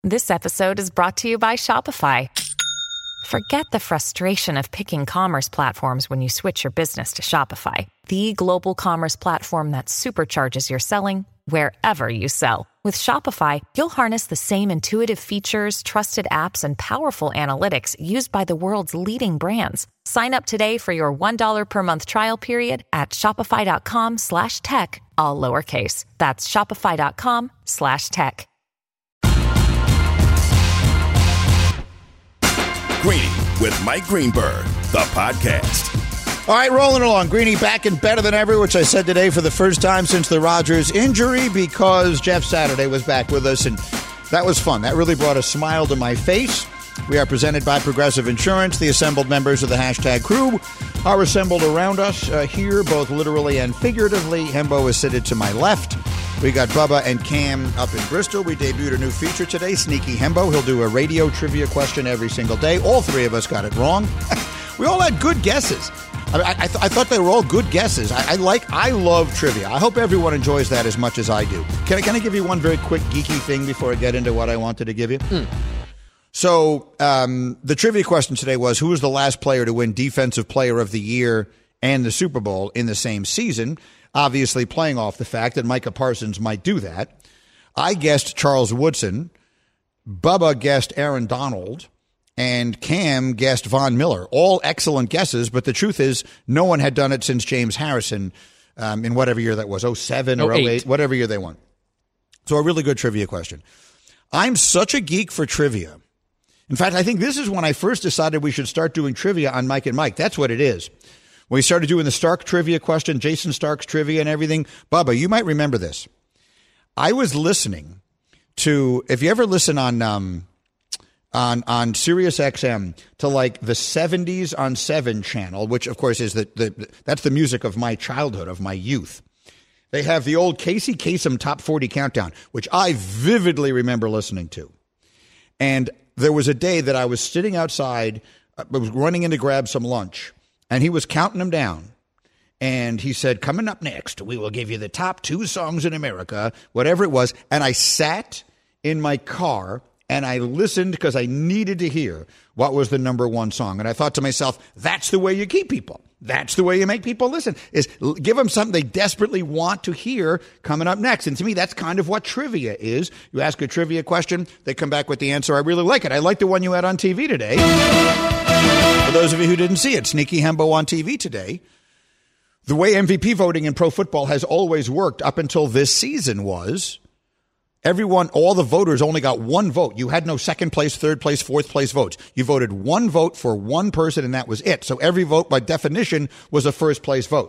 This episode is brought to you by Shopify. Forget the frustration of picking commerce platforms when you switch your business to Shopify, the global commerce platform that supercharges your selling wherever you sell. With Shopify, you'll harness the same intuitive features, trusted apps, and powerful analytics used by the world's leading brands. Sign up today for your $1 per month trial period at shopify.com/tech, all lowercase. That's shopify.com/tech. Greeny with Mike Greenberg, the podcast. All right, rolling along. Greeny back and better than ever, which I said today for the first time since the Rodgers injury, because Jeff Saturday was back with us, and that was fun. That really brought a smile to my face. We are presented by Progressive Insurance. The assembled members of the hashtag crew are assembled around us here, both literally and figuratively. Hembo is seated to my left. We got Bubba and Cam up in Bristol. We debuted a new feature today, Sneaky Hembo. He'll do a radio trivia question every single day. All three of us got it wrong. We all had good guesses. I thought they were all good guesses. I love trivia. I hope everyone enjoys that as much as I do. Can I give you one very quick geeky thing before I get into what I wanted to give you? So the trivia question today was, who was the last player to win Defensive Player of the Year and the Super Bowl in the same season? Obviously playing off the fact that Micah Parsons might do that. I guessed Charles Woodson. Bubba guessed Aaron Donald. And Cam guessed Von Miller. All excellent guesses, but the truth is no one had done it since James Harrison in whatever year that was, 07 or 08, whatever year they won. So a really good trivia question. I'm such a geek for trivia. In fact, I think this is when I first decided we should start doing trivia on Mike and Mike. That's what it is. When we started doing the Stark trivia question, Jason Stark's trivia and everything. Bubba, you might remember this. I was listening to, if you ever listen on Sirius XM to like the 70s on 7 channel, which of course is that's the music of my childhood, of my youth. They have the old Casey Kasem Top 40 Countdown, which I vividly remember listening to. And there was a day that I was sitting outside, I was running in to grab some lunch, and he was counting them down. And he said, coming up next, we will give you the top 2 songs in America, whatever it was. And I sat in my car and I listened because I needed to hear what was the number 1 song. And I thought to myself, that's the way you keep people. That's the way you make people listen, is give them something they desperately want to hear coming up next. And to me, that's kind of what trivia is. You ask a trivia question, they come back with the answer. I really like it. I like the one you had on TV today. For those of you who didn't see it, Sneaky Hembo on TV today. The way MVP voting in pro football has always worked up until this season was everyone, all the voters only got 1 vote. You had no second place, third place, fourth place votes. You voted 1 vote for 1 person, and that was it. So every vote, by definition, was a first place vote.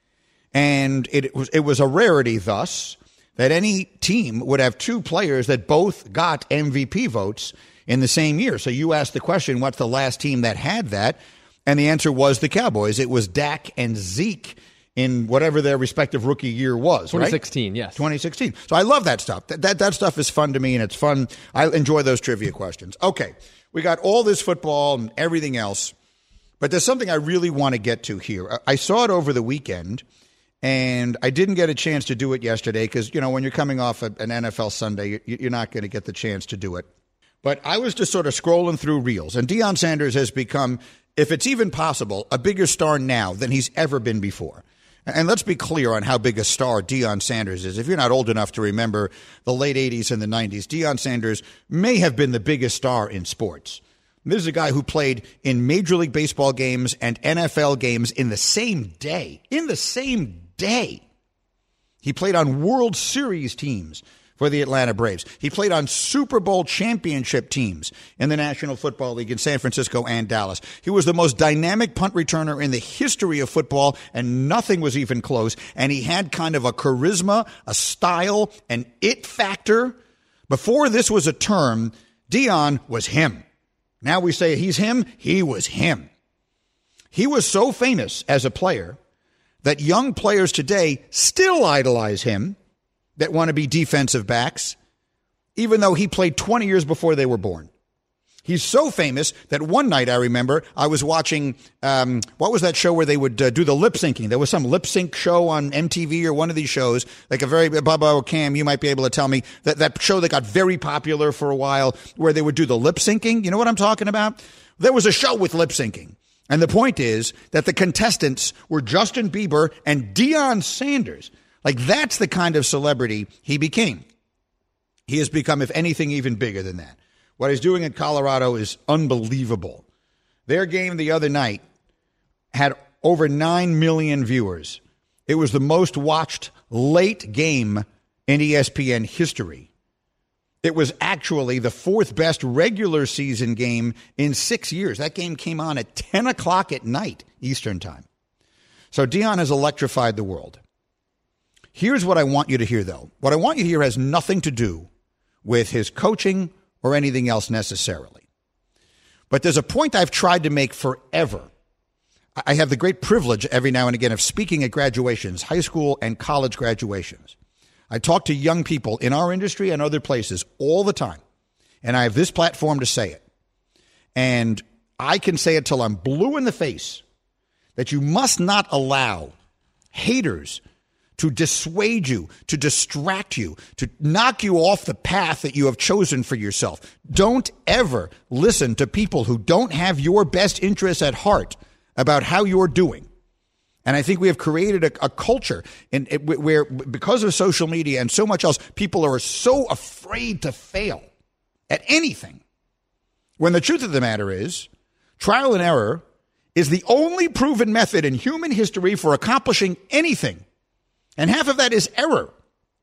And it was a rarity, thus, that any team would have 2 players that both got MVP votes in the same year. So you asked the question, what's the last team that had that? And the answer was the Cowboys. It was Dak and Zeke in whatever their respective rookie year was, 2016, right? yes. 2016. So I love that stuff. That stuff is fun to me, and it's fun. I enjoy those trivia questions. Okay, we got all this football and everything else, but there's something I really want to get to here. I saw it over the weekend, and I didn't get a chance to do it yesterday because, you know, when you're coming off an NFL Sunday, you're not going to get the chance to do it. But I was just sort of scrolling through Reels, and Deion Sanders has become, if it's even possible, a bigger star now than he's ever been before. And let's be clear on how big a star Deion Sanders is. If you're not old enough to remember the late 80s and the 90s, Deion Sanders may have been the biggest star in sports. This is a guy who played in Major League Baseball games and NFL games in the same day. In the same day. He played on World Series teams for the Atlanta Braves. He played on Super Bowl championship teams in the National Football League in San Francisco and Dallas. He was the most dynamic punt returner in the history of football, and nothing was even close. And he had kind of a charisma, a style, an it factor. Before this was a term, Deion was him. Now we say he's him. He was him. He was so famous as a player that young players today still idolize him, that want to be defensive backs, even though he played 20 years before they were born. He's so famous that one night I remember I was watching, what was that show where they would do the lip syncing? There was some lip sync show on MTV or one of these shows, like a very, Bubba or Cam, you might be able to tell me, that show that got very popular for a while where they would do the lip syncing. You know what I'm talking about? There was a show with lip syncing. And the point is that the contestants were Justin Bieber and Deion Sanders. Like, that's the kind of celebrity he became. He has become, if anything, even bigger than that. What he's doing in Colorado is unbelievable. Their game the other night had over 9 million viewers. It was the most watched late game in ESPN history. It was actually the fourth best regular season game in 6 years. That game came on at 10 o'clock at night, Eastern time. So Deion has electrified the world. Here's what I want you to hear, though. What I want you to hear has nothing to do with his coaching or anything else necessarily. But there's a point I've tried to make forever. I have the great privilege every now and again of speaking at graduations, high school and college graduations. I talk to young people in our industry and other places all the time, and I have this platform to say it. And I can say it till I'm blue in the face that you must not allow haters to dissuade you, to distract you, to knock you off the path that you have chosen for yourself. Don't ever listen to people who don't have your best interests at heart about how you're doing. And I think we have created a culture where, because of social media and so much else, people are so afraid to fail at anything. When the truth of the matter is, trial and error is the only proven method in human history for accomplishing anything. And half of that is error.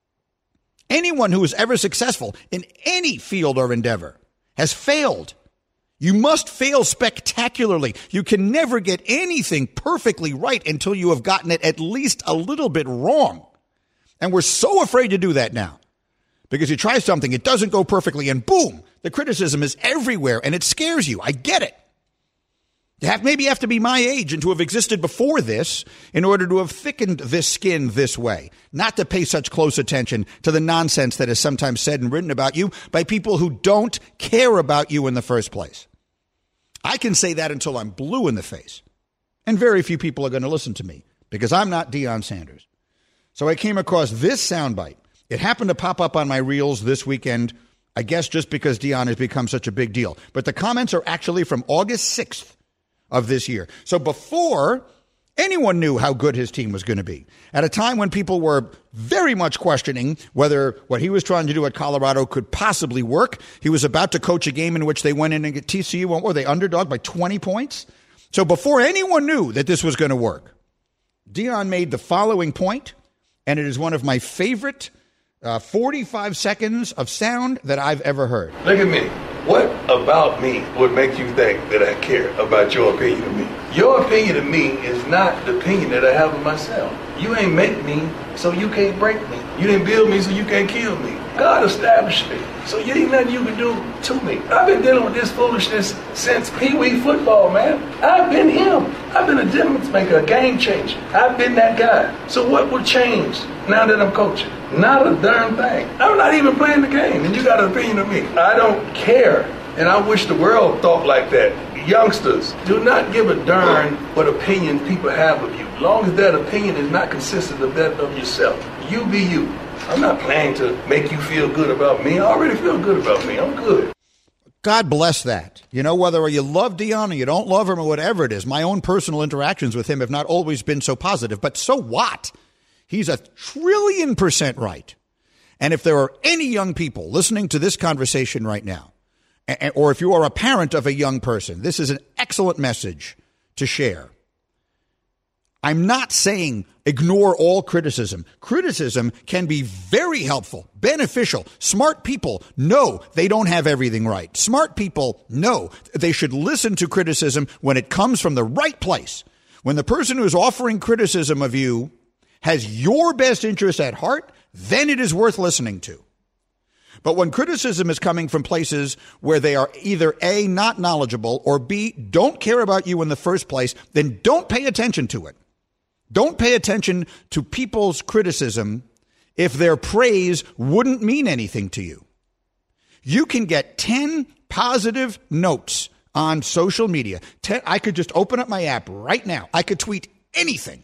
Anyone who is ever successful in any field or endeavor has failed. You must fail spectacularly. You can never get anything perfectly right until you have gotten it at least a little bit wrong. And we're so afraid to do that now. Because you try something, it doesn't go perfectly, and boom, the criticism is everywhere, and it scares you. I get it. Maybe you have to be my age and to have existed before this in order to have thickened this skin this way, not to pay such close attention to the nonsense that is sometimes said and written about you by people who don't care about you in the first place. I can say that until I'm blue in the face, and very few people are going to listen to me because I'm not Deion Sanders. So I came across this soundbite. It happened to pop up on my reels this weekend, I guess just because Deion has become such a big deal. But the comments are actually from August 6th. Of this year. So before anyone knew how good his team was going to be, at a time when people were very much questioning whether what he was trying to do at Colorado could possibly work, he was about to coach a game in which they went in and get TCU, or they underdog by 20 points. So before anyone knew that this was going to work, Deion made the following point, and it is one of my favorite 45 seconds of sound that I've ever heard. Look at me. What about me would make you think that I care about your opinion of me? Your opinion of me is not the opinion that I have of myself. You ain't make me, so you can't break me. You didn't build me, so you can't kill me. God established me, so you ain't nothing you can do to me. I've been dealing with this foolishness since Pee-wee football, man. I've been him. I've been a difference maker, a game changer. I've been that guy. So what will change now that I'm coaching? Not a darn thing. I'm not even playing the game, and you got an opinion of me. I don't care, and I wish the world thought like that. Youngsters, do not give a darn what opinion people have of you. As long as that opinion is not consistent of that of yourself. You be you. I'm not planning to make you feel good about me. I already feel good about me. I'm good. God bless that. You know, whether you love Deion or you don't love him or whatever it is, my own personal interactions with him have not always been so positive. But so what? He's 1,000,000,000% right. And if there are any young people listening to this conversation right now, or if you are a parent of a young person, this is an excellent message to share. I'm not saying ignore all criticism. Criticism can be very helpful, beneficial. Smart people know they don't have everything right. Smart people know they should listen to criticism when it comes from the right place. When the person who is offering criticism of you has your best interest at heart, then it is worth listening to. But when criticism is coming from places where they are either A, not knowledgeable, or B, don't care about you in the first place, then don't pay attention to it. Don't pay attention to people's criticism if their praise wouldn't mean anything to you. You can get 10 positive notes on social media. I could just open up my app right now. I could tweet anything.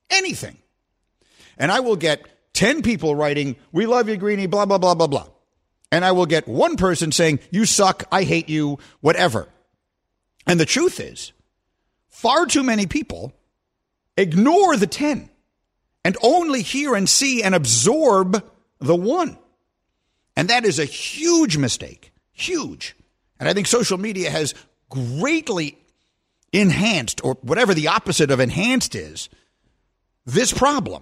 And I will get 10 people writing, "We love you, Greeny," blah, blah, blah, blah, blah. And I will get one person saying, "You suck, I hate you," whatever. And the truth is, far too many people ignore the 10 and only hear and see and absorb the 1. And that is a huge mistake. Huge. And I think social media has greatly enhanced, or whatever the opposite of enhanced is, this problem.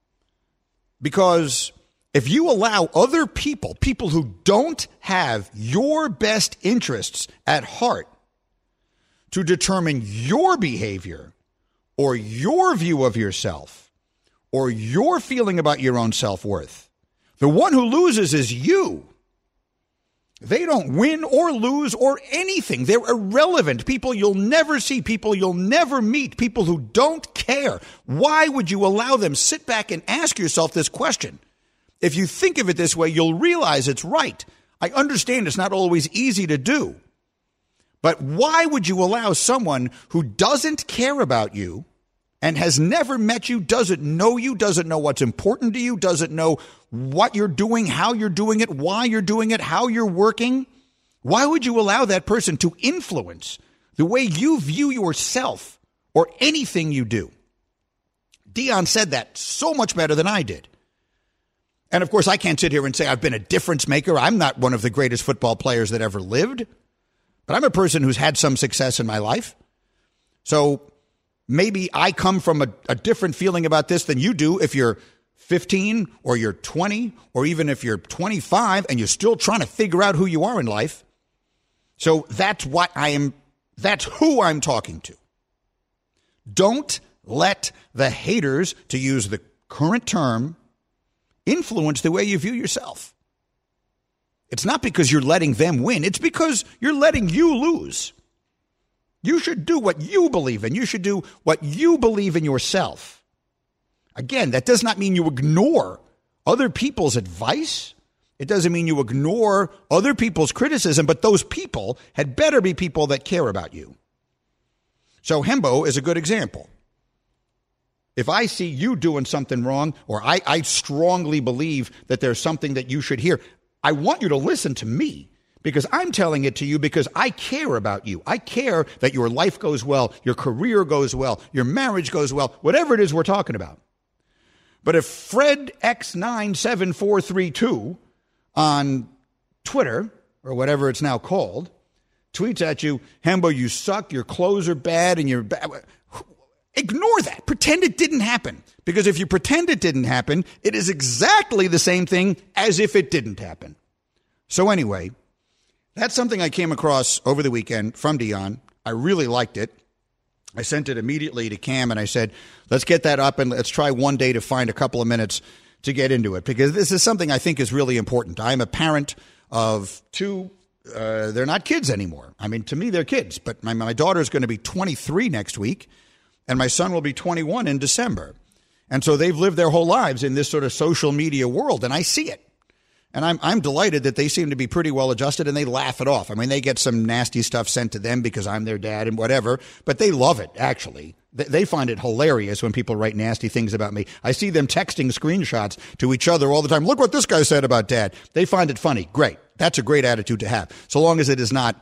Because if you allow other people who don't have your best interests at heart, to determine your behavior or your view of yourself or your feeling about your own self-worth, the one who loses is you. They don't win or lose or anything. They're irrelevant. People you'll never see, people you'll never meet, people who don't care. Why would you allow them? Sit back and ask yourself this question. If you think of it this way, you'll realize it's right. I understand it's not always easy to do. But why would you allow someone who doesn't care about you and has never met you, doesn't know you, doesn't know what's important to you, doesn't know what you're doing, how you're doing it, why you're doing it, how you're working? Why would you allow that person to influence the way you view yourself or anything you do? Deion said that so much better than I did. And of course, I can't sit here and say I've been a difference maker. I'm not one of the greatest football players that ever lived. But I'm a person who's had some success in my life. So maybe I come from a different feeling about this than you do if you're 15 or you're 20 or even if you're 25 and you're still trying to figure out who you are in life. So that's who I'm talking to. Don't let the haters, to use the current term, influence the way you view yourself. It's not because you're letting them win. It's because you're letting you lose. You should do what you believe in. You should do what you believe in yourself. Again, that does not mean you ignore other people's advice. It doesn't mean you ignore other people's criticism, but those people had better be people that care about you. So Hembo is a good example. If I see you doing something wrong, or I strongly believe that there's something that you should hear, I want you to listen to me because I'm telling it to you because I care about you. I care that your life goes well, your career goes well, your marriage goes well, whatever it is we're talking about. But if Fred X97432 on Twitter, or whatever it's now called, tweets at you, "Hembo, you suck, your clothes are bad, and you're bad," ignore that. Pretend it didn't happen. Because if you pretend it didn't happen, it is exactly the same thing as if it didn't happen. So anyway, that's something I came across over the weekend from Deion. I really liked it. I sent it immediately to Cam and I said, let's get that up and let's try one day to find a couple of minutes to get into it. Because this is something I think is really important. I'm a parent of two. They're not kids anymore. I mean, to me, they're kids. But my daughter's going to be 23 next week. And my son will be 21 in December. And so they've lived their whole lives in this sort of social media world, and I see it. And I'm delighted that they seem to be pretty well adjusted, and they laugh it off. I mean, they get some nasty stuff sent to them because I'm their dad and whatever, but they love it, actually. They find it hilarious when people write nasty things about me. I see them texting screenshots to each other all the time. Look what this guy said about Dad. They find it funny. Great. That's a great attitude to have, so long as it is not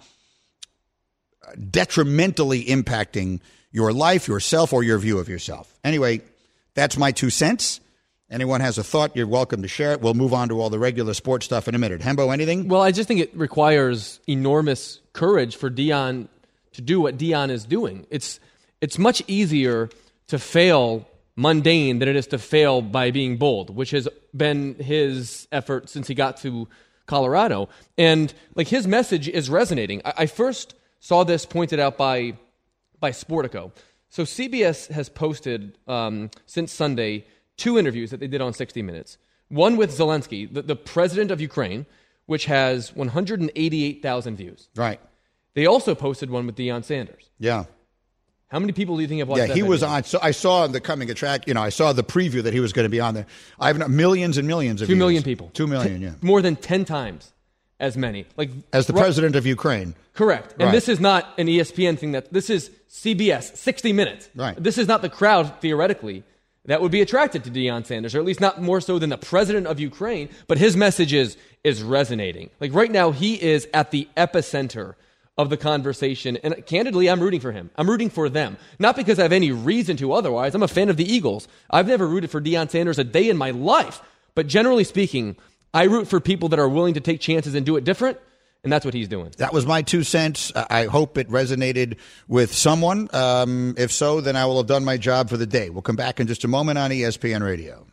detrimentally impacting your life, yourself, or your view of yourself. Anyway, that's my 2 cents. Anyone has a thought, you're welcome to share it. We'll move on to all the regular sports stuff in a minute. Hembo, anything? Well, I just think it requires enormous courage for Deion to do what Deion is doing. It's much easier to fail mundane than it is to fail by being bold, which has been his effort since he got to Colorado. And like his message is resonating. I first saw this pointed out by Sportico. So CBS has posted since Sunday 2 interviews that they did on 60 Minutes. One with Zelensky, the president of Ukraine, which has 188,000 views. Right. They also posted one with Deion Sanders. Yeah. How many people do you think have watched that? Yeah, he was on. So I saw the coming attract. I saw the preview that he was going to be on there. I have millions and millions of 2 million views. people. 2 million, yeah. More than 10 times as many. Like as the president of Ukraine. Correct. And this is not an ESPN thing. This is CBS, 60 Minutes. Right. This is not the crowd, theoretically, that would be attracted to Deion Sanders, or at least not more so than the president of Ukraine, but his message is resonating. Like right now, he is at the epicenter of the conversation, and candidly, I'm rooting for him. I'm rooting for them. Not because I have any reason to otherwise. I'm a fan of the Eagles. I've never rooted for Deion Sanders a day in my life, but generally speaking, I root for people that are willing to take chances and do it different, and that's what he's doing. That was my 2 cents. I hope it resonated with someone. If so, then I will have done my job for the day. We'll come back in just a moment on ESPN Radio.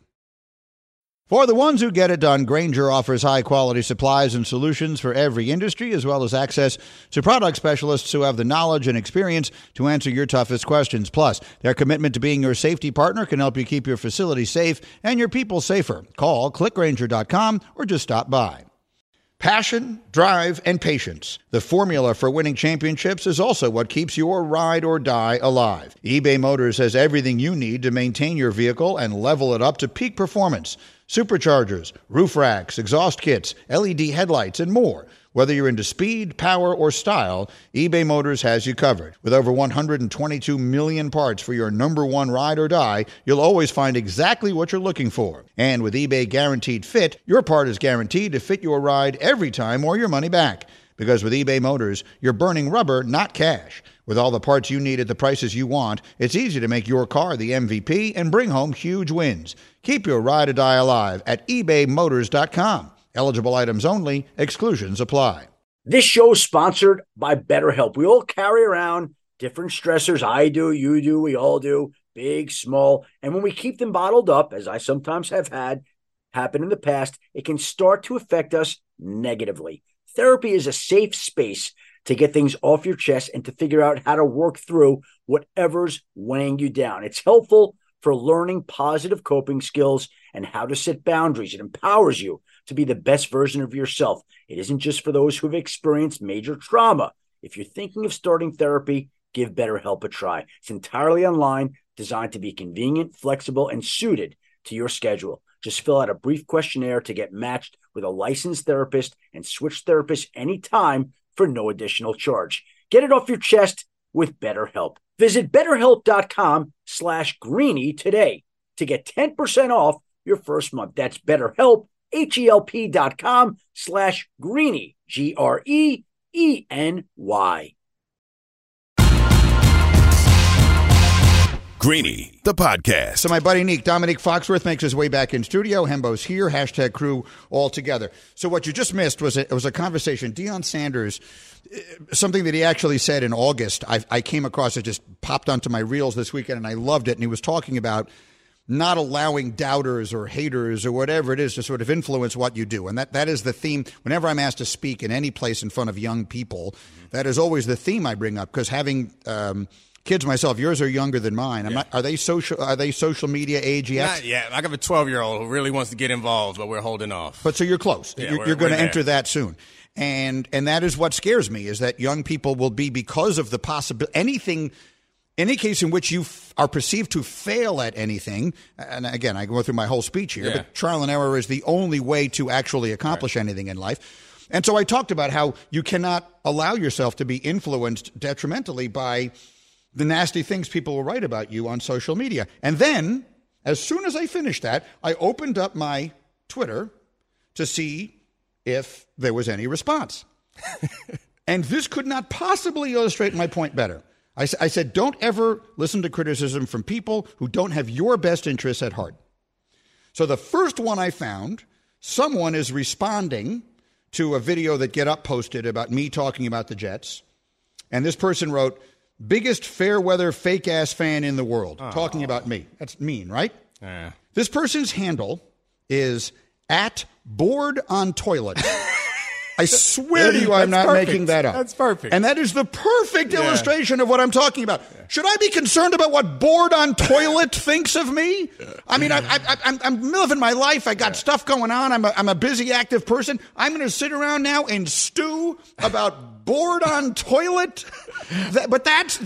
For the ones who get it done, Grainger offers high-quality supplies and solutions for every industry, as well as access to product specialists who have the knowledge and experience to answer your toughest questions. Plus, their commitment to being your safety partner can help you keep your facility safe and your people safer. Call clickgrainger.com or just stop by. Passion, drive, and patience. The formula for winning championships is also what keeps your ride or die alive. eBay Motors has everything you need to maintain your vehicle and level it up to peak performance. Superchargers, roof racks, exhaust kits, LED headlights, and more. Whether you're into speed, power, or style, eBay Motors has you covered. With over 122 million parts for your number one ride or die, you'll always find exactly what you're looking for. And with eBay Guaranteed Fit, your part is guaranteed to fit your ride every time or your money back. Because with eBay Motors, you're burning rubber, not cash. With all the parts you need at the prices you want, it's easy to make your car the MVP and bring home huge wins. Keep your ride or die alive at ebaymotors.com. Eligible items only. Exclusions apply. This show is sponsored by BetterHelp. We all carry around different stressors. I do, you do, we all do, big, small. And when we keep them bottled up, as I sometimes have had happen in the past, it can start to affect us negatively. Therapy is a safe space to get things off your chest and to figure out how to work through whatever's weighing you down. It's helpful for learning positive coping skills and how to set boundaries. It empowers you to be the best version of yourself. It isn't just for those who have experienced major trauma. If you're thinking of starting therapy, give BetterHelp a try. It's entirely online, designed to be convenient, flexible, and suited to your schedule. Just fill out a brief questionnaire to get matched with a licensed therapist and switch therapists anytime for no additional charge. Get it off your chest with BetterHelp. Visit BetterHelp.com/Greeny today to get 10% off your first month. That's BetterHelp, HELP.com/Greeny, GREENY. Greeny, the podcast. So my buddy Dominique Foxworth makes his way back in studio. Hembo's here. Hashtag crew all together. So what you just missed was a conversation. Deion Sanders, something that he actually said in August. I came across it, just popped onto my reels this weekend, and I loved it. And he was talking about not allowing doubters or haters or whatever it is to sort of influence what you do. And that is the theme. Whenever I'm asked to speak in any place in front of young people, that is always the theme I bring up, because having kids myself, yours are younger than mine. Are they social media age yet? Not yet. I have a 12-year-old who really wants to get involved, but we're holding off. But so you're close. Yeah, you're going to enter that soon. And that is what scares me, is that young people will be, because of the possibility, any case in which you are perceived to fail at anything, and again, I go through my whole speech here, but trial and error is the only way to actually accomplish anything in life. And so I talked about how you cannot allow yourself to be influenced detrimentally by the nasty things people will write about you on social media. And then, as soon as I finished that, I opened up my Twitter to see if there was any response. And this could not possibly illustrate my point better. I said, don't ever listen to criticism from people who don't have your best interests at heart. So the first one I found, someone is responding to a video that Get Up posted about me talking about the Jets. And this person wrote, "Biggest fair weather fake ass fan in the world," talking about me. That's mean, right? Yeah. This person's handle is @boredontoilet. I swear to you, I'm not making that up. That's perfect. And that is the perfect illustration of what I'm talking about. Yeah. Should I be concerned about what Bored on Toilet thinks of me? I mean, I'm living my life. I got stuff going on. I'm a busy, active person. I'm going to sit around now and stew about Bored on Toilet. But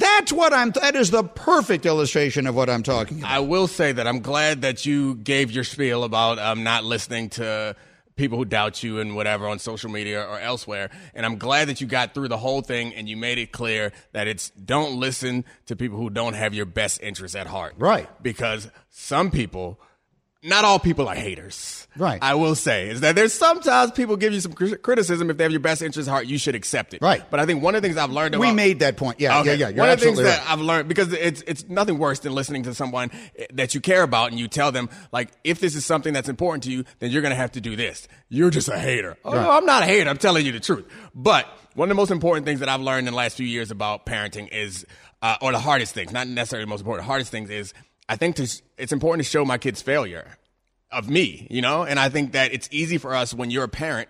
that is the perfect illustration of what I'm talking about. I will say that I'm glad that you gave your spiel about not listening to people who doubt you and whatever on social media or elsewhere. And I'm glad that you got through the whole thing and you made it clear that it's don't listen to people who don't have your best interests at heart. Right. Because some people, not all people are haters. Right. I will say is that there's sometimes people give you some criticism. If they have your best interest at heart, you should accept it. Right. But I think one of the things I've learned We made that point. Yeah, Okay. yeah. You're One of the things absolutely that right. I've learned, because it's nothing worse than listening to someone that you care about and you tell them, like, if this is something that's important to you, then you're going to have to do this. You're just a hater. Oh, no, I'm not a hater. I'm telling you the truth. But one of the most important things that I've learned in the last few years about parenting is, or the hardest things, not necessarily the most important, the hardest things is, I think it's important to show my kids failure of me, you know? And I think that it's easy for us when you're a parent.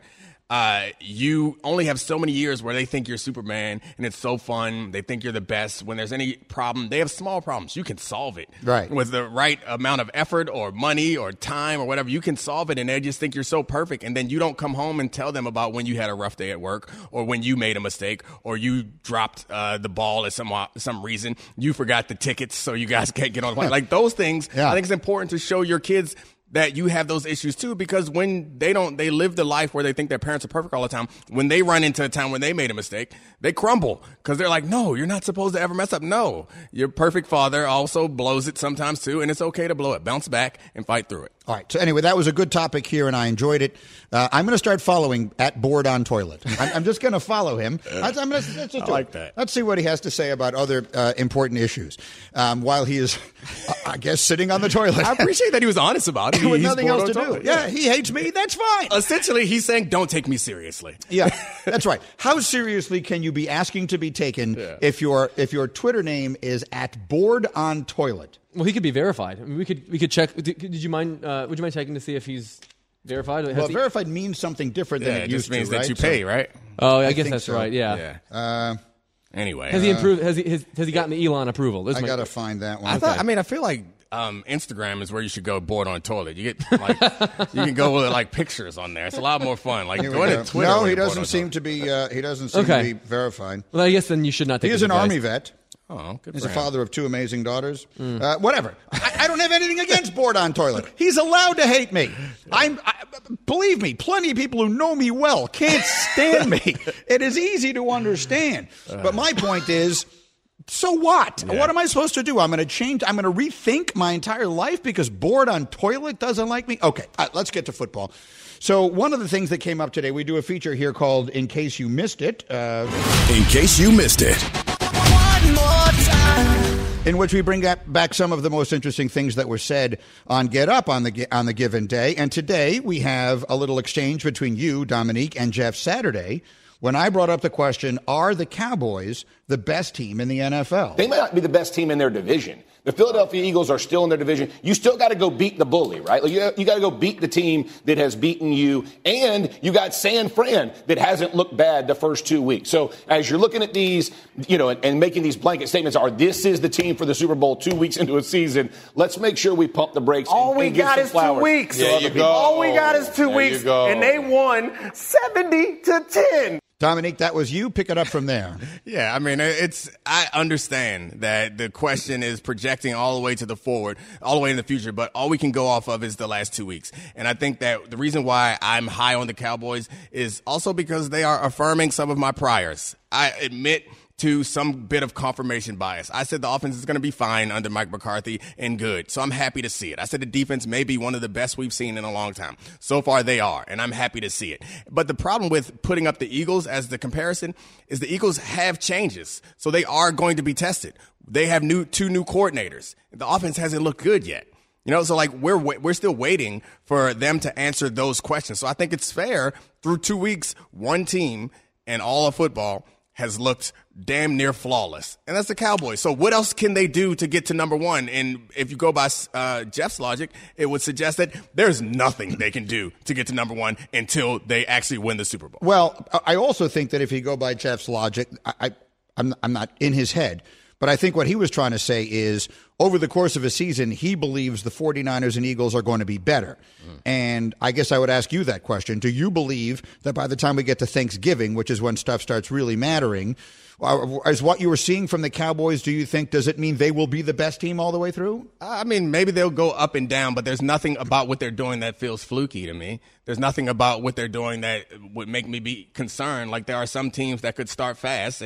You only have so many years where they think you're Superman and it's so fun. They think you're the best. When there's any problem, they have small problems. You can solve it. Right. With the right amount of effort or money or time or whatever, you can solve it. And they just think you're so perfect. And then you don't come home and tell them about when you had a rough day at work or when you made a mistake or you dropped the ball at some reason. You forgot the tickets so you guys can't get on the plane. Like those things, Yeah. I think it's important to show your kids that you have those issues too, because when they live the life where they think their parents are perfect all the time. When they run into a time when they made a mistake, they crumble because they're like, no, you're not supposed to ever mess up. No, your perfect father also blows it sometimes too, and it's okay to blow it. Bounce back and fight through it. All right. So anyway, that was a good topic here, and I enjoyed it. I'm going to start following at Bored on Toilet. I'm just going to follow him. Let's just do like it. that. Let's see what he has to say about other important issues while he is, I guess, sitting on the toilet. I appreciate that he was honest about it. With He's nothing bored else to on do. toilet. Yeah, he hates me. That's fine. Essentially, he's saying, don't take me seriously. Yeah, that's right. How seriously can you be asking to be taken if your Twitter name is at Bored on Toilet? Well, he could be verified. I mean, we could check. Did you mind? Would you mind checking to see if he's verified? Well, verified means something different than it used just means to, right? that you pay, right? Oh, I guess think that's so. right. Yeah. Anyway, Has he improved? Has he gotten the Elon approval? This I might- got to find that one. I feel like Instagram is where you should go bored on a toilet. You get like you can go with like pictures on there. It's a lot more fun. Like Here we go go. to Twitter. No, when he you're bored doesn't on a seem toilet. to be. He doesn't seem Okay. to be verified. Well, I guess then you should not take. He is his an advice. Army vet. Oh, good He's for a him. father of 2 amazing daughters. Whatever. I don't have anything against Bored on Toilet. He's allowed to hate me. Believe me, plenty of people who know me well can't stand me. It is easy to understand. But my point is, so what? What am I supposed to do? I'm going to rethink my entire life because Bored on Toilet doesn't like me? Okay, let's get to football. So one of the things that came up today, we do a feature here called In Case You Missed It. In case you missed it. In which we bring back some of the most interesting things that were said on Get Up on the given day. And today we have a little exchange between you, Dominique, and Jeff Saturday when I brought up the question, are the Cowboys the best team in the NFL? They might not be the best team in their division. The Philadelphia Eagles are still in their division. You still got to go beat the bully, right? Like you got to go beat the team that has beaten you. And you got San Fran that hasn't looked bad the first 2 weeks. So as you're looking at these, and making these blanket statements this is the team for the Super Bowl 2 weeks into a season, let's make sure we pump the brakes. All we and give got some is flowers 2 weeks. to other people. All we got is 2 weeks. And they won 70-10. Dominique, that was you. Pick it up from there. Yeah, I mean, I understand that the question is projecting all the way to the forward, all the way in the future, but all we can go off of is the last 2 weeks. And I think that the reason why I'm high on the Cowboys is also because they are affirming some of my priors. I admit to some bit of confirmation bias. I said the offense is going to be fine under Mike McCarthy and good. So I'm happy to see it. I said the defense may be one of the best we've seen in a long time. So far they are, and I'm happy to see it. But the problem with putting up the Eagles as the comparison is the Eagles have changes. So they are going to be tested. They have two new coordinators. The offense hasn't looked good yet. So like we're still waiting for them to answer those questions. So I think it's fair through 2 weeks, one team and all of football has looked damn near flawless. And that's the Cowboys. So what else can they do to get to number one? And if you go by Jeff's logic, it would suggest that there's nothing they can do to get to number one until they actually win the Super Bowl. Well, I also think that if you go by Jeff's logic, I'm not in his head, But I think what he was trying to say is over the course of a season, he believes the 49ers and Eagles are going to be better. And I guess I would ask you that question. Do you believe that by the time we get to Thanksgiving, which is when stuff starts really mattering, is what you were seeing from the Cowboys, do you think, does it mean they will be the best team all the way through? I mean, maybe they'll go up and down, but there's nothing about what they're doing that feels fluky to me. There's nothing about what they're doing that would make me be concerned. Like, there are some teams that could start fast,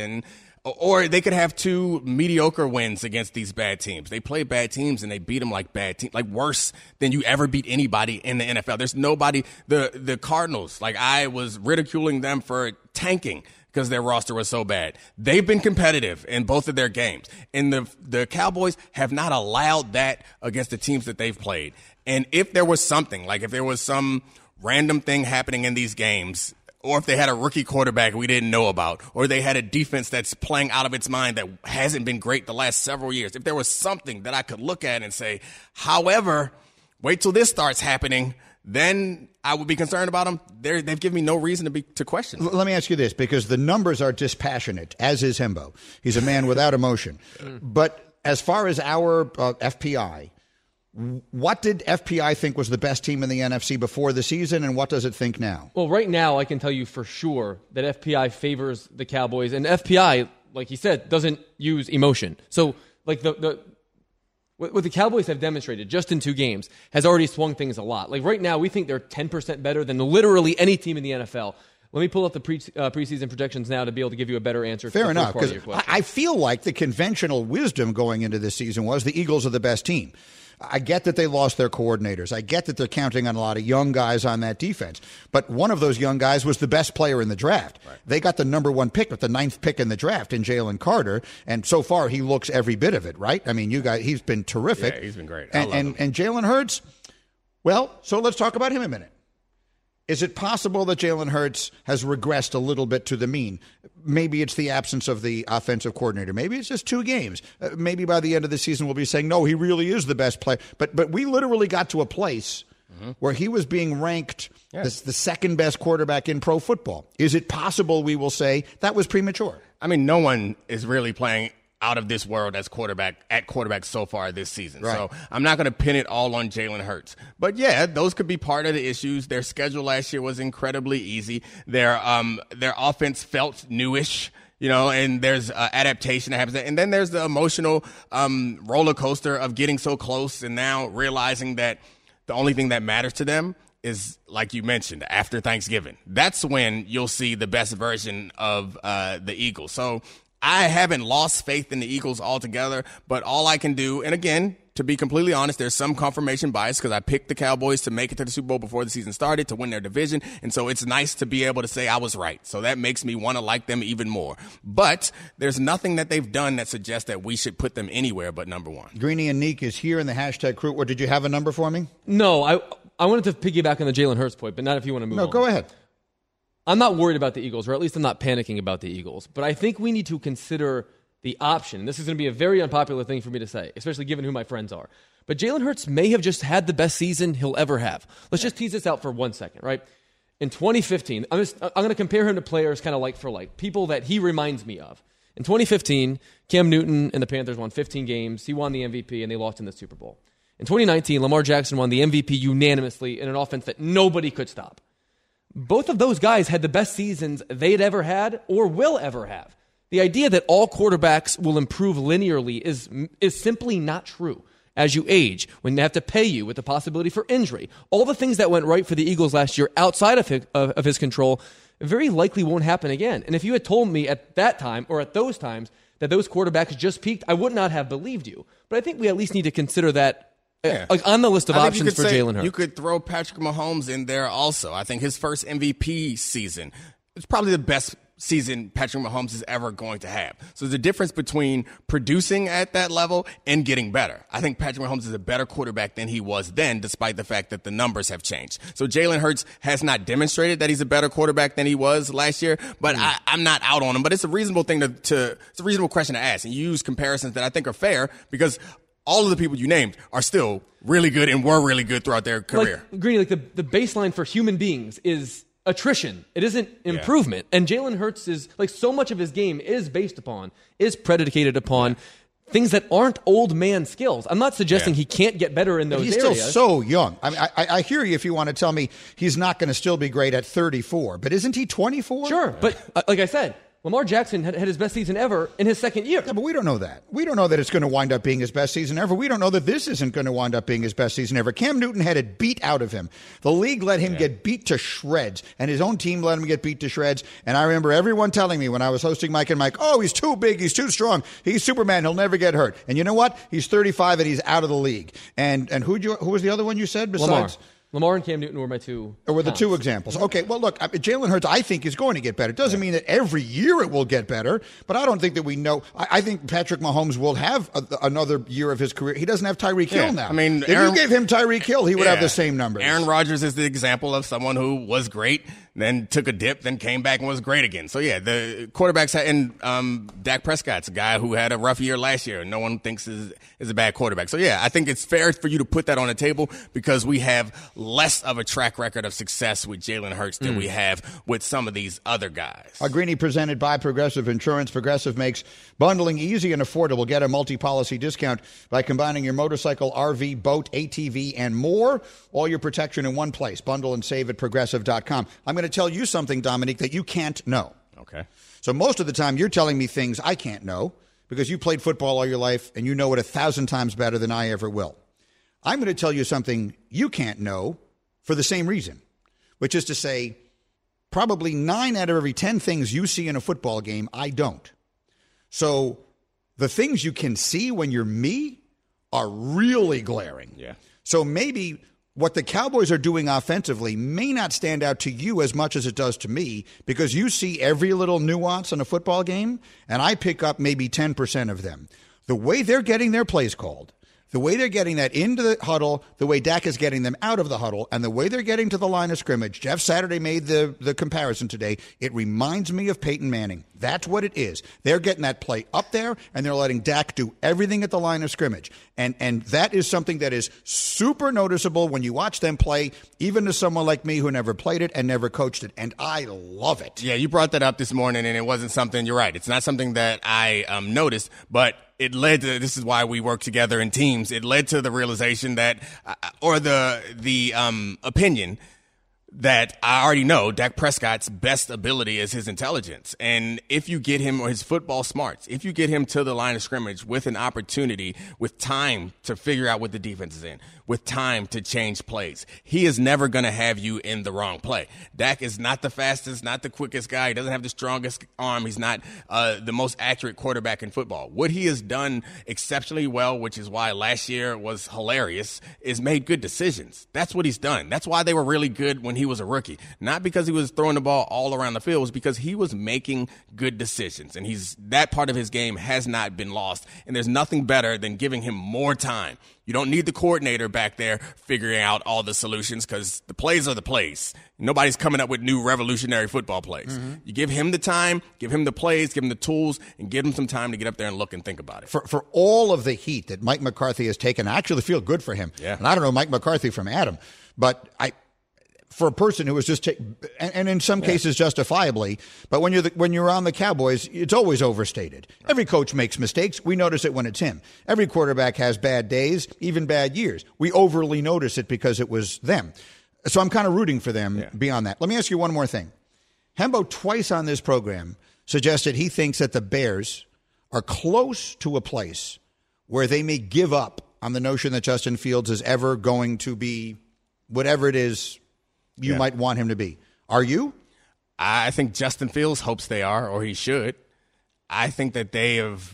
or they could have 2 mediocre wins against these bad teams. They play bad teams and they beat them like bad teams, like worse than you ever beat anybody in the NFL. There's nobody. The Cardinals, like, I was ridiculing them for tanking because their roster was so bad. They've been competitive in both of their games. And the Cowboys have not allowed that against the teams that they've played. And if there was something, like if there was some random thing happening in these games, or if they had a rookie quarterback we didn't know about, or they had a defense that's playing out of its mind that hasn't been great the last several years, if there was something that I could look at and say, however, wait till this starts happening, then I would be concerned about them. They've given me no reason to question them. Let me ask you this, because the numbers are dispassionate, as is Hembo. He's a man without emotion. But as far as our FPI, what did FPI think was the best team in the NFC before the season, and what does it think now? Well, right now I can tell you for sure that FPI favors the Cowboys, and FPI, like you said, doesn't use emotion. So, like what the Cowboys have demonstrated just in 2 games has already swung things a lot. Like right now, we think they're 10% better than literally any team in the NFL. Let me pull up the preseason projections now to be able to give you a better answer. Fair enough, because I feel like the conventional wisdom going into this season was the Eagles are the best team. I get that they lost their coordinators. I get that they're counting on a lot of young guys on that defense. But one of those young guys was the best player in the draft. Right. They got the number 1 pick with the 9th pick in the draft in Jalen Carter. And so far, he looks every bit of it, right? I mean, he's been terrific. Yeah, he's been great. And Jalen Hurts, well, so let's talk about him a minute. Is it possible that Jalen Hurts has regressed a little bit to the mean? Maybe it's the absence of the offensive coordinator. Maybe it's just 2 games. Maybe by the end of the season we'll be saying, no, he really is the best player. But we literally got to a place where he was being ranked the second best quarterback in pro football. Is it possible we will say that was premature? I mean, no one is really playing out of this world as quarterback so far this season. Right. So I'm not going to pin it all on Jalen Hurts. But yeah, those could be part of the issues. Their schedule last year was incredibly easy. Their offense felt newish, and there's adaptation that happens. And then there's the emotional roller coaster of getting so close and now realizing that the only thing that matters to them is, like you mentioned, after Thanksgiving. That's when you'll see the best version of the Eagles. So I haven't lost faith in the Eagles altogether, but all I can do, and again, to be completely honest, there's some confirmation bias because I picked the Cowboys to make it to the Super Bowl before the season started, to win their division, and so it's nice to be able to say I was right. So that makes me want to like them even more. But there's nothing that they've done that suggests that we should put them anywhere but number 1. Greeny and Neek is here in the hashtag crew. Or did you have a number for me? No, I wanted to piggyback on the Jalen Hurts point, but not if you want to move on. No, go ahead. I'm not worried about the Eagles, or at least I'm not panicking about the Eagles. But I think we need to consider the option. This is going to be a very unpopular thing for me to say, especially given who my friends are. But Jalen Hurts may have just had the best season he'll ever have. Let's just tease this out for 1 second, right? In 2015, I'm going to compare him to players kind of like for like, people that he reminds me of. In 2015, Cam Newton and the Panthers won 15 games. He won the MVP, and they lost in the Super Bowl. In 2019, Lamar Jackson won the MVP unanimously in an offense that nobody could stop. Both of those guys had the best seasons they'd ever had or will ever have. The idea that all quarterbacks will improve linearly is simply not true. As you age, when they have to pay you with the possibility for injury, all the things that went right for the Eagles last year outside of his control very likely won't happen again. And if you had told me at that time or at those times that those quarterbacks just peaked, I would not have believed you. But I think we at least need to consider that on the list of options for Jalen Hurts. You could throw Patrick Mahomes in there also. I think his first MVP season, it's probably the best season Patrick Mahomes is ever going to have. So there's a difference between producing at that level and getting better. I think Patrick Mahomes is a better quarterback than he was then, despite the fact that the numbers have changed. So Jalen Hurts has not demonstrated that he's a better quarterback than he was last year, but I'm not out on him. But it's a reasonable thing it's a reasonable question to ask, and you use comparisons that I think are fair because all of the people you named are still really good and were really good throughout their career. Like, Greeny, like the baseline for human beings is attrition. It isn't improvement. Yeah. And Jalen Hurts is, like, so much of his game is predicated upon things that aren't old man skills. I'm not suggesting he can't get better in those areas. He's still so young. I mean, I hear you if you want to tell me he's not going to still be great at 34, but isn't he 24? Sure, but like I said, Lamar Jackson had his best season ever in his second year. Yeah, but we don't know that. We don't know that it's going to wind up being his best season ever. We don't know that this isn't going to wind up being his best season ever. Cam Newton had it beat out of him. The league let him get beat to shreds, and his own team let him get beat to shreds. And I remember everyone telling me when I was hosting Mike and Mike, oh, he's too big, he's too strong, he's Superman, he'll never get hurt. And you know what? He's 35 and he's out of the league. And who was the other one you said besides? Lamar and Cam Newton were my two. Or were the two examples. Okay, well, look, Jalen Hurts, I think, is going to get better. It doesn't mean that every year it will get better, but I don't think that we know. I think Patrick Mahomes will have another year of his career. He doesn't have Tyreek Hill now. I mean, if you gave him Tyreek Hill, he would have the same numbers. Aaron Rodgers is the example of someone who was great, then took a dip, then came back and was great again. So, yeah, the quarterbacks, and Dak Prescott's a guy who had a rough year last year. No one thinks is a bad quarterback. So, yeah, I think it's fair for you to put that on the table because we have less of a track record of success with Jalen Hurts than we have with some of these other guys. Greeny presented by Progressive Insurance. Progressive makes bundling easy and affordable. Get a multi-policy discount by combining your motorcycle, RV, boat, ATV, and more. All your protection in one place. Bundle and save at Progressive.com. I'm going to tell you something, Dominique, that you can't know. Okay. So most of the time you're telling me things I can't know because you played football all your life and you know it 1,000 times better than I ever will. I'm going to tell you something you can't know for the same reason, which is to say probably 9 out of every 10 things you see in a football game, I don't. So the things you can see when you're me are really glaring. Yeah. So maybe what the Cowboys are doing offensively may not stand out to you as much as it does to me because you see every little nuance in a football game, and I pick up maybe 10% of them. The way they're getting their plays called, the way they're getting that into the huddle, the way Dak is getting them out of the huddle, and the way they're getting to the line of scrimmage. Jeff Saturday made the comparison today. It reminds me of Peyton Manning. That's what it is. They're getting that play up there, and they're letting Dak do everything at the line of scrimmage. And that is something that is super noticeable when you watch them play, even to someone like me who never played it and never coached it. And I love it. Yeah, you brought that up this morning, and it wasn't something, you're right, it's not something that I noticed, but it led to, this is why we work together in teams, it led to the realization that, or the opinion that I already know Dak Prescott's best ability is his intelligence. And if you get him, or his football smarts, if you get him to the line of scrimmage with an opportunity, with time to figure out what the defense is in, with time to change plays, he is never going to have you in the wrong play. Dak is not the fastest, not the quickest guy. He doesn't have the strongest arm. He's not the most accurate quarterback in football. What he has done exceptionally well, which is why last year was hilarious, is made good decisions. That's what he's done. That's why they were really good when he was a rookie. Not because he was throwing the ball all around the field, it was because he was making good decisions. And that part of his game has not been lost. And there's nothing better than giving him more time. You don't need the coordinator back there figuring out all the solutions because the plays are the plays. Nobody's coming up with new revolutionary football plays. Mm-hmm. You give him the time, give him the plays, give him the tools, and give him some time to get up there and look and think about it. For all of the heat that Mike McCarthy has taken, I actually feel good for him. Yeah. And I don't know Mike McCarthy from Adam, but for a person who was just, and in some cases justifiably, but when you're on the Cowboys, it's always overstated. Right. Every coach makes mistakes. We notice it when it's him. Every quarterback has bad days, even bad years. We overly notice it because it was them. So I'm kind of rooting for them beyond that. Let me ask you one more thing. Hembo twice on this program suggested he thinks that the Bears are close to a place where they may give up on the notion that Justin Fields is ever going to be whatever it is you might want him to be. Are you? I think Justin Fields hopes they are, or he should. I think that they've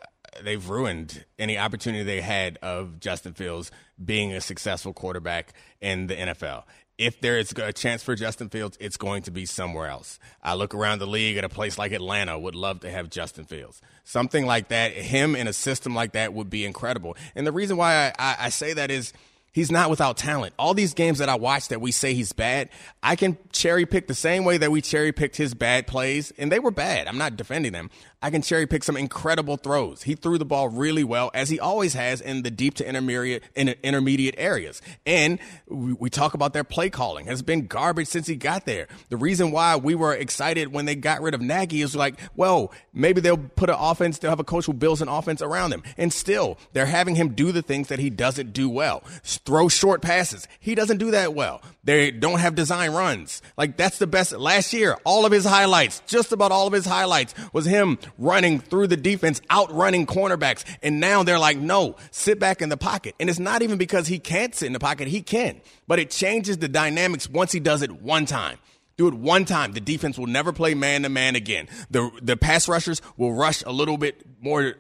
ruined any opportunity they had of Justin Fields being a successful quarterback in the NFL. If there is a chance for Justin Fields, it's going to be somewhere else. I look around the league at a place like Atlanta, would love to have Justin Fields. Something like that, him in a system like that would be incredible. And the reason why I say that is He's not without talent. All these games that I watch that we say he's bad, I can cherry pick the same way that we cherry picked his bad plays, and they were bad. I'm not defending them. I can cherry pick some incredible throws. He threw the ball really well, as he always has in the deep to intermediate areas. And we talk about their play calling. Has been garbage since he got there. The reason why we were excited when they got rid of Nagy is like, well, maybe they'll put an offense, they'll have a coach who builds an offense around him. And still, they're having him do the things that he doesn't do well. Throw short passes. He doesn't do that well. They don't have design runs. Like, that's the best. Last year, all of his highlights, just about all of his highlights, was him running through the defense, outrunning cornerbacks. And now they're like, no, sit back in the pocket. And it's not even because he can't sit in the pocket. He can. But it changes the dynamics once he does it one time. Do it one time. The defense will never play man-to-man again. The pass rushers will rush a little bit more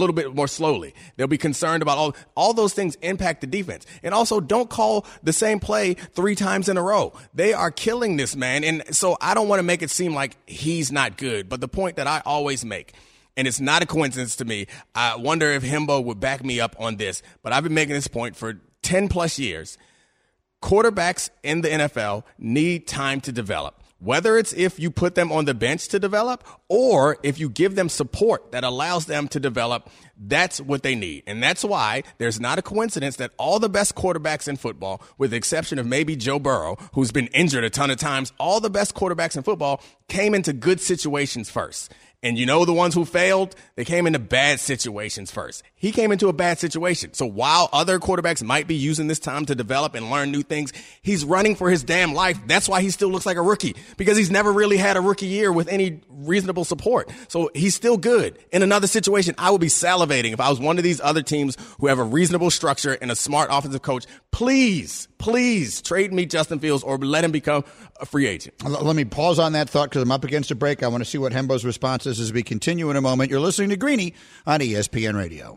slowly. They'll be concerned about all those things impact the defense. And also, don't call the same play 3 times in a row. They are killing this man. And so I don't want to make it seem like he's not good. But the point that I always make, and it's not a coincidence to me, I wonder if Hembo would back me up on this, but I've been making this point for 10 plus years. Quarterbacks in the NFL need time to develop, whether it's if you put them on the bench to develop or if you give them support that allows them to develop. That's what they need. And that's why there's not a coincidence that all the best quarterbacks in football, with the exception of maybe Joe Burrow, who's been injured a ton of times, all the best quarterbacks in football came into good situations first. And you know the ones who failed, they came into bad situations first. He came into a bad situation. So while other quarterbacks might be using this time to develop and learn new things, he's running for his damn life. That's why he still looks like a rookie, because he's never really had a rookie year with any reasonable support. So he's still good. In another situation, I would be salivating if I was one of these other teams who have a reasonable structure and a smart offensive coach. Please trade me Justin Fields or let him become a free agent. Let me pause on that thought because I'm up against a break. I want to see what Hembo's response is as we continue in a moment. You're listening to Greeny on ESPN Radio.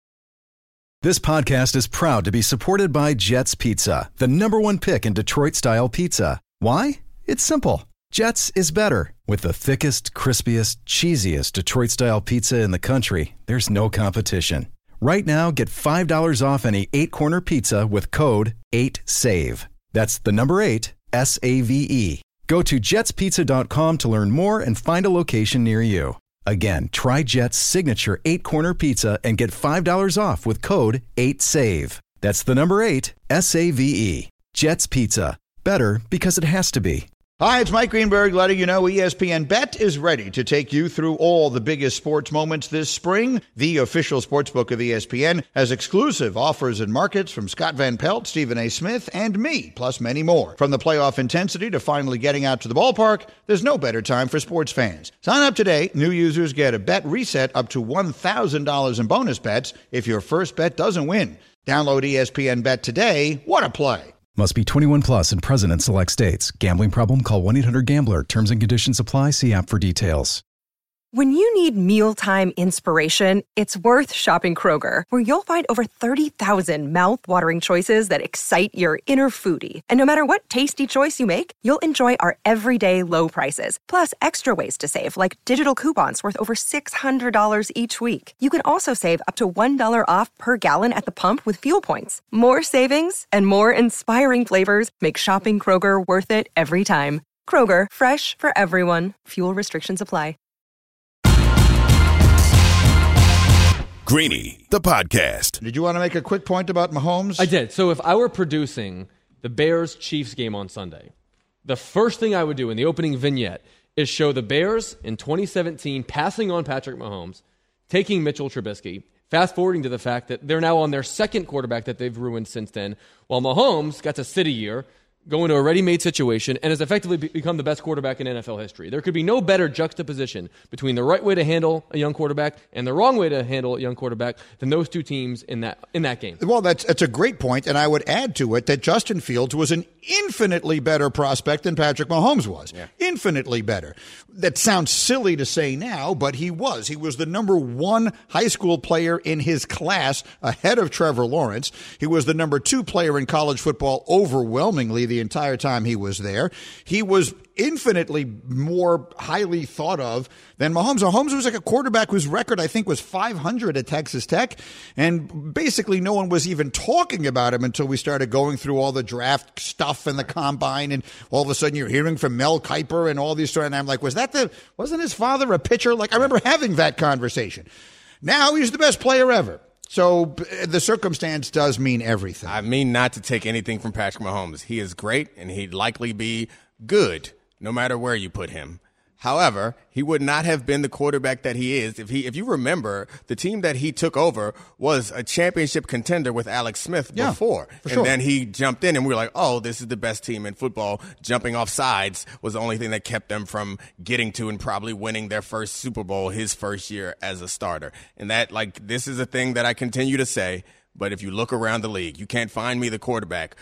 This podcast is proud to be supported by Jets Pizza, the #1 pick in Detroit-style pizza. Why? It's simple. Jets is better. With the thickest, crispiest, cheesiest Detroit-style pizza in the country, there's no competition. Right now, get $5 off any 8-corner pizza with code 8SAVE. That's the number 8, SAVE. Go to jetspizza.com to learn more and find a location near you. Again, try Jet's signature 8-corner pizza and get $5 off with code 8SAVE. That's the number 8, SAVE. Jet's Pizza. Better because it has to be. Hi, it's Mike Greenberg letting you know ESPN Bet is ready to take you through all the biggest sports moments this spring. The official sportsbook of ESPN has exclusive offers and markets from Scott Van Pelt, Stephen A. Smith, and me, plus many more. From the playoff intensity to finally getting out to the ballpark, there's no better time for sports fans. Sign up today. New users get a bet reset up to $1,000 in bonus bets if your first bet doesn't win. Download ESPN Bet today. What a play. Must be 21 plus and present in select states. Gambling problem? Call 1-800-GAMBLER. Terms and conditions apply. See app for details. When you need mealtime inspiration, it's worth shopping Kroger, where you'll find over 30,000 mouth-watering choices that excite your inner foodie. And no matter what tasty choice you make, you'll enjoy our everyday low prices, plus extra ways to save, like digital coupons worth over $600 each week. You can also save up to $1 off per gallon at the pump with fuel points. More savings and more inspiring flavors make shopping Kroger worth it every time. Kroger, fresh for everyone. Fuel restrictions apply. Greeny, the podcast. Did you want to make a quick point about Mahomes? I did. So if I were producing the Bears-Chiefs game on Sunday, the first thing I would do in the opening vignette is show the Bears in 2017 passing on Patrick Mahomes, taking Mitchell Trubisky, fast-forwarding to the fact that they're now on their second quarterback that they've ruined since then, while Mahomes got to sit a year, go into a ready-made situation, and has effectively become the best quarterback in NFL history. There could be no better juxtaposition between the right way to handle a young quarterback and the wrong way to handle a young quarterback than those two teams in that game. Well, that's a great point, and I would add to it that Justin Fields was an infinitely better prospect than Patrick Mahomes was. Yeah. Infinitely better. That sounds silly to say now, but he was. He was the number 1 high school player in his class ahead of Trevor Lawrence. He was the number 2 player in college football, overwhelmingly the entire time he was there. He was infinitely more highly thought of than Mahomes. Mahomes was like a quarterback whose record, I think, was 500 at Texas Tech. And basically no one was even talking about him until we started going through all the draft stuff and the combine. And all of a sudden you're hearing from Mel Kiper and all these stories. And I'm like, wasn't his father a pitcher? Like, I remember having that conversation. Now he's the best player ever. So the circumstance does mean everything. I mean not to take anything from Patrick Mahomes. He is great, and he'd likely be good no matter where you put him. However, he would not have been the quarterback that he is if you remember, the team that he took over was a championship contender with Alex Smith before. And then he jumped in and we were like, oh, this is the best team in football. Jumping off sides was the only thing that kept them from getting to and probably winning their first Super Bowl his first year as a starter. And that, like, this is a thing that I continue to say. But if you look around the league, you can't find me the quarterback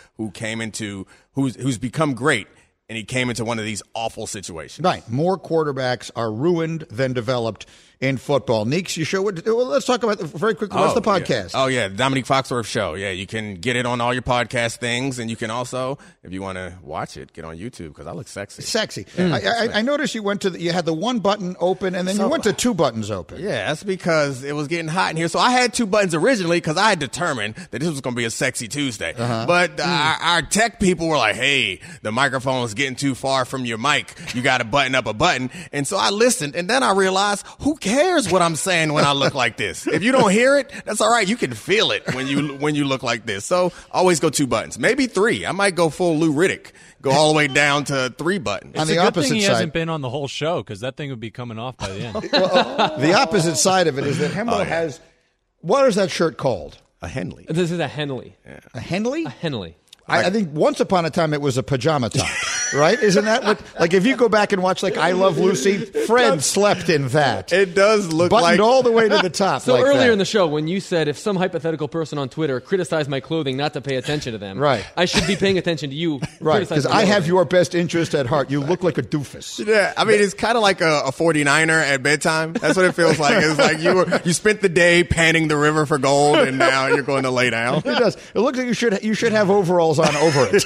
who's become great. And he came into one of these awful situations. Right. More quarterbacks are ruined than developed in football. Neeks, you sure? Well, let's talk about very quickly. What's the podcast? Yeah. Oh, yeah. Dominique Foxworth Show. Yeah, you can get it on all your podcast things. And you can also, if you want to watch it, get on YouTube because I look sexy. Sexy. I noticed you you had the one button open and then you went to two buttons open. Yeah, that's because it was getting hot in here. So I had two buttons originally because I had determined that this was going to be a sexy Tuesday. But our tech people were like, hey, the microphone is getting too far from your mic. You got to button up a button. And so I listened and then I realized, who cares what I'm saying when I look like this? If you don't hear it, that's all right. You can feel it when you look like this. So always go two buttons, maybe three. I might go full Lou Riddick, go all the way down to three buttons. It's a good thing he hasn't been on the whole show because that thing would be coming off by the end. Well, the opposite side of it is that Hembo has, what is that shirt called? A Henley. This is a Henley. Yeah. A Henley? A Henley. I think once upon a time it was a pajama top, right? Isn't that what, like, if you go back and watch, like, I Love Lucy, Fred slept in that. It does look buttoned like all the way to the top. So like earlier that. in the show, when you said if some hypothetical person on Twitter criticized my clothing, not to pay attention to them, right? I should be paying attention to you, right? Because I have your best interest at heart. You look like a doofus. Yeah, I mean, it's kind of like a 49er at bedtime. That's what it feels like. It's like you spent the day panning the river for gold, and now you're going to lay down. It does. It looks like you should have overalls on over it.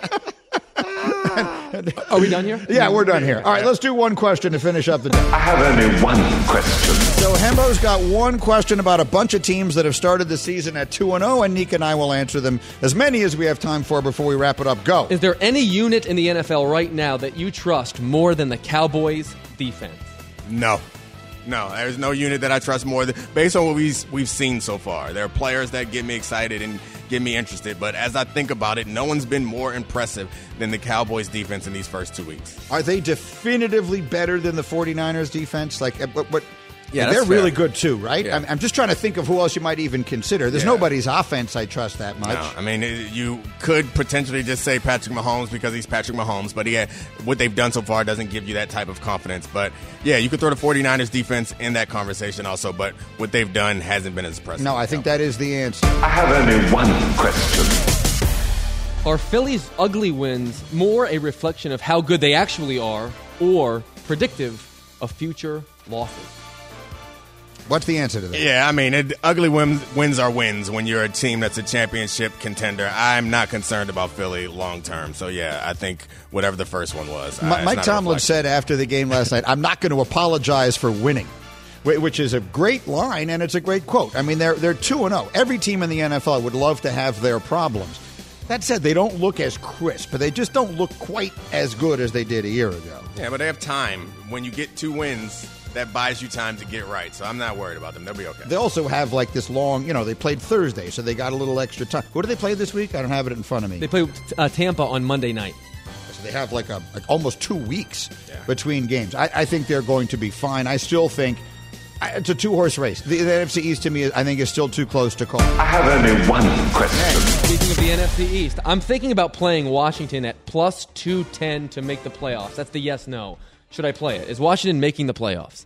Are we done here? Yeah, we're done here. All right, let's do one question to finish up the day. I have only one question. So Hembo's got one question about a bunch of teams that have started the season at 2-0, and Nick and I will answer them as many as we have time for before we wrap it up. Go. Is there any unit in the NFL right now that you trust more than the Cowboys' defense? No, there's no unit that I trust more than, based on what we've seen so far. There are players that get me excited and get me interested, but as I think about it, no one's been more impressive than the Cowboys' defense in these first 2 weeks. Are they definitively better than the 49ers' defense? Like, but yeah, they're really fair. good too, right? Yeah. I'm just trying to think of who else you might even consider. There's nobody's offense I trust that much. No, I mean, you could potentially just say Patrick Mahomes because he's Patrick Mahomes, but what they've done so far doesn't give you that type of confidence. But yeah, you could throw the 49ers defense in that conversation also, but what they've done hasn't been as impressive. No, I think that is the answer. I have only one question. Are Philly's ugly wins more a reflection of how good they actually are or predictive of future losses? What's the answer to that? Yeah, I mean, ugly wins are wins when you're a team that's a championship contender. I'm not concerned about Philly long term. So, yeah, I think whatever the first one was. Mike Tomlin said after the game last night, I'm not going to apologize for winning, which is a great line, and it's a great quote. I mean, they're 2-0. Every team in the NFL would love to have their problems. That said, they don't look as crisp, but they just don't look quite as good as they did a year ago. Yeah, but they have time. When you get 2 wins, that buys you time to get right. So I'm not worried about them. They'll be okay. They also have like this long, they played Thursday, so they got a little extra time. Who do they play this week? I don't have it in front of me. They play Tampa on Monday night. So they have like almost 2 weeks between games. I think they're going to be fine. I still think it's a 2-horse race. The NFC East, to me, I think is still too close to call. I have only one question. Speaking of the NFC East, I'm thinking about playing Washington at plus 210 to make the playoffs. That's the yes-no. Should I play it? Is Washington making the playoffs?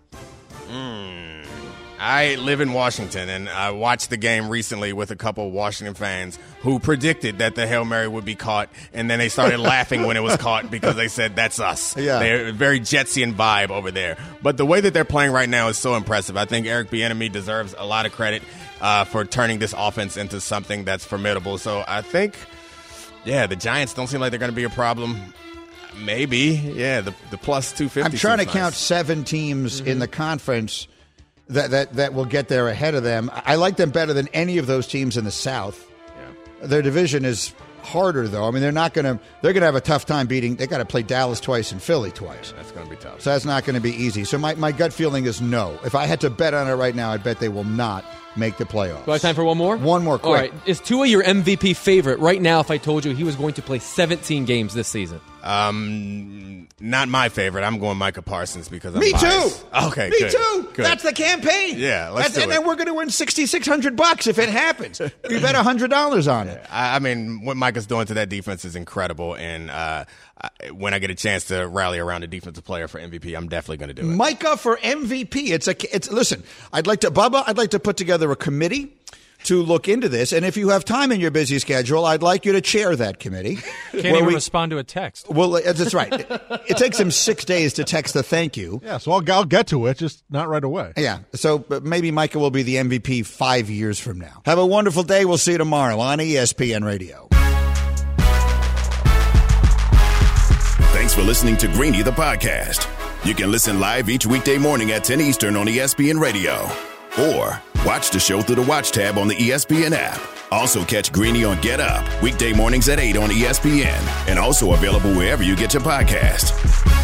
I live in Washington, and I watched the game recently with a couple of Washington fans who predicted that the Hail Mary would be caught, and then they started laughing when it was caught because they said, that's us. Yeah. They're a very Jetsian vibe over there. But the way that they're playing right now is so impressive. I think Eric Bieniemy deserves a lot of credit for turning this offense into something that's formidable. So I think Yeah, the Giants don't seem like they're going to be a problem. Maybe. Yeah, the plus 250. I'm trying to nice. count 7 teams in the conference that will get there ahead of them. I like them better than any of those teams in the South. Yeah. Their division is harder, though. I mean, they're going to have a tough time beating. They got to play Dallas twice and Philly twice. That's going to be tough. So that's not going to be easy. So my gut feeling is no. If I had to bet on it right now, I'd bet they will not make the playoffs. Do I have time for one more? One more, quick. All right. Is Tua your MVP favorite right now if I told you he was going to play 17 games this season? Not my favorite. I'm going Micah Parsons because I'm Me biased. too. Okay, Me good. too. Good. That's the campaign. Yeah, let's do it. And then we're going to win $6,600 if it happens. You bet $100 on it. I mean, what Micah's doing to that defense is incredible, and when I get a chance to rally around a defensive player for MVP, I'm definitely going to do it. Micah for MVP. Listen, I'd like to put together a committee to look into this, and if you have time in your busy schedule, I'd like you to chair that committee. Can't even respond to a text. Well, that's right. It takes him 6 days to text the thank you. Yeah, so I'll get to it, just not right away. Yeah, so maybe Micah will be the MVP 5 years from now. Have a wonderful day. We'll see you tomorrow on ESPN Radio. Thanks for listening to Greeny the podcast. You can listen live each weekday morning at 10 Eastern on ESPN Radio. Or watch the show through the Watch tab on the ESPN app. Also catch Greeny on Get Up, weekday mornings at 8 on ESPN. And also available wherever you get your podcast.